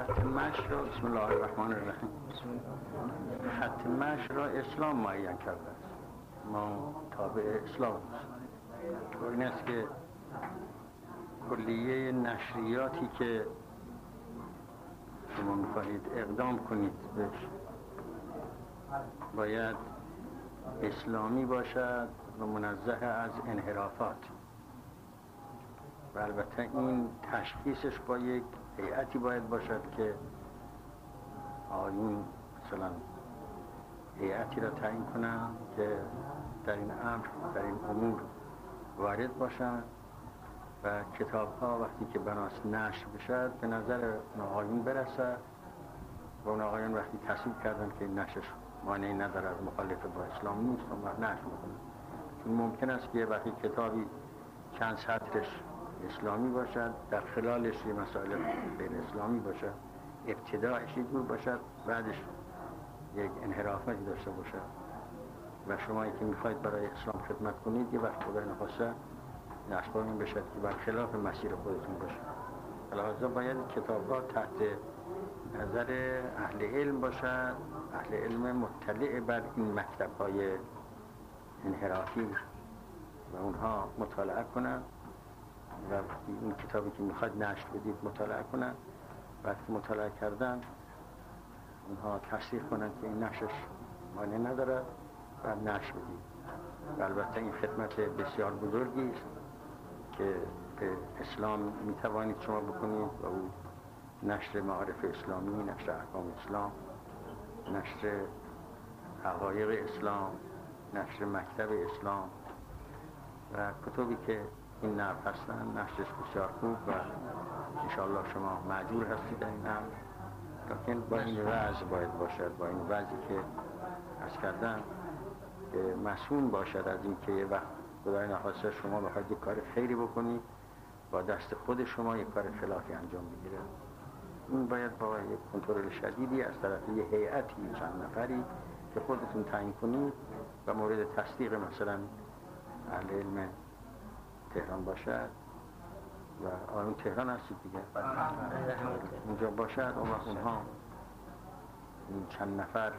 خط مشی را بسم الله الرحمن الرحیم خط مشی را اسلام معین کرده است. ما تابع اسلام است. این است که کلیه نشریاتی که شما می‌خواهید اقدام کنید بهش باید اسلامی باشد و منزه از انحرافات و البته این تشخیصش با یک هیئتی باید باشد که آیین مثلا هیئتی را تعیین کنند که در این امر در این امور وارد باشند و کتاب ها وقتی که بناس نشر بشد به نظر آیین برسد و اون آقایان وقتی تصویب کردن که این نشرش مانعی ندارد مخالف با اسلام نیست و نشر میکنند. چون ممکن است که وقتی کتابی چند سطرش اسلامی باشد در خلالش یه مسائل غیر اسلامی باشد ابتداعش یه جور باشد بعدش یک انحرافاتی داشته باشد و شما که میخواید برای اسلام خدمت کنید یه وقت خدای نخواسته این اخبار این بشد که بر خلاف مسیر خودتون باشه. لذا باید کتاب ها تحت نظر اهل علم باشد، اهل علم مطلع بر این مکتب های انحرافی و اونها مطالعه کنند و این کتابی که میخواید نشر بدید مطالعه کنند. وقتی مطالعه کردن اونها تصدیق کنند که این نشرش مانع ندارد و نشر بدید. و البته این خدمت بسیار بزرگی است که به اسلام میتوانید شما بکنید و او نشر معارف اسلامی، نشر احکام اسلام، نشر حقایق اسلام، نشر مکتب اسلام و کتبی که این نوع هستن نشرش بسیار خوب و انشاءالله شما معجور هستید در این امر. لیکن با این وضع باید باشد، با این وضعی که عرض کردم که مسئول باشد از این که یه وقت خدای نخواسته شما بخواید یک کار خیری بکنید با دست خود شما یک کار خلافی انجام بگیره. این باید با یک کنترل شدیدی از طرف یه هیئتی چند نفری که خودتون تعیین کنید و مورد تصدیق مثلا اهل علم تهران باشد و آن تهران هستید دیگه اونجا باشد اون وقت اونها این چند نفر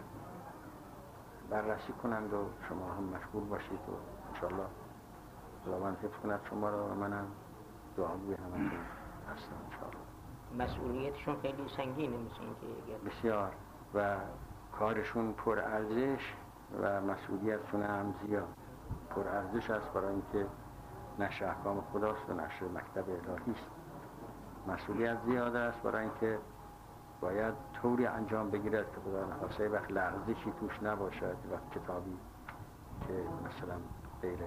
بررسی کنند و شما هم مشغول باشید و انشاءالله خداوند حفظ کند شما را و منم دعاگوی همتون هستم انشاءالله. مسئولیتشون خیلی سنگینه مثل اینکه بسیار و کارشون پر ارزش و مسئولیتشون هم زیاد پر ارزش است برای اینکه نشر احکام خداست و نشر مکتب الهی است. مسئولیت زیاد است برای اینکه باید طوری انجام بگیرد که خدا نخواسته وقت لغزشی توش نباشد و کتابی که مثلا غیر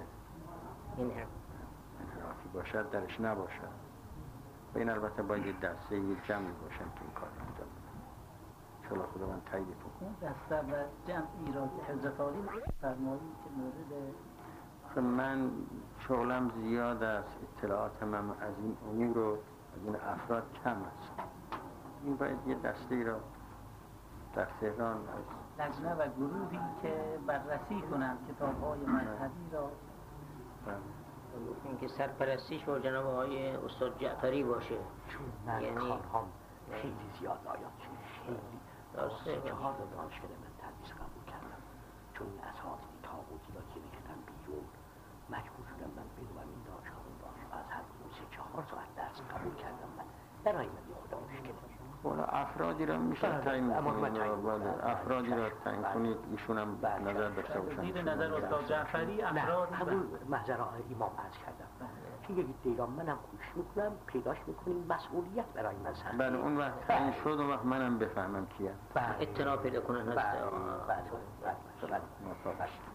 انحرافی باشد درش نباشد و این البته باید دسته یک جمعی باشن که این کار انجام بدن. انشاءالله خداوند تایید اون دسته و جمعی را که حضرت عالی فرمایید که مورد من شغلم زیاد است، اطلاعاتم هم از این امور و از این افراد کم است. این باید یه دسته را در تهران از لجنه و گروهی که بررسی کنند کتاب‌های مذهبی را اینکه سرپرستیش با جناب آقای استاد جعفری باشه چون من یعنی کارهام خیلی زیاد آیات خیلی راسته 4 تا دانشگاه من تدریس قبول کردم چون این اساتید طاغوتی را که ریختن بیرون مجبور شدم من بدونم این دانشگاه از هر کدوم 3-4 ساعت درس قبول کردم من برای من خدا مشکله. والا افرادی را میشه تعیین کنید افرادی را تعیین کنید ایشون هم نظر داشته باشن. زیر نظر استاد جعفری افراد همون محضر امام عرض کردم که یکی دیگران منم خوش میکنم پیداش میکنیم مسئولیت برای مذهب. بله اون وقت تعیین شد اون وقت منم بفهمم کیه. اطلاع پیدا کنن هست. بله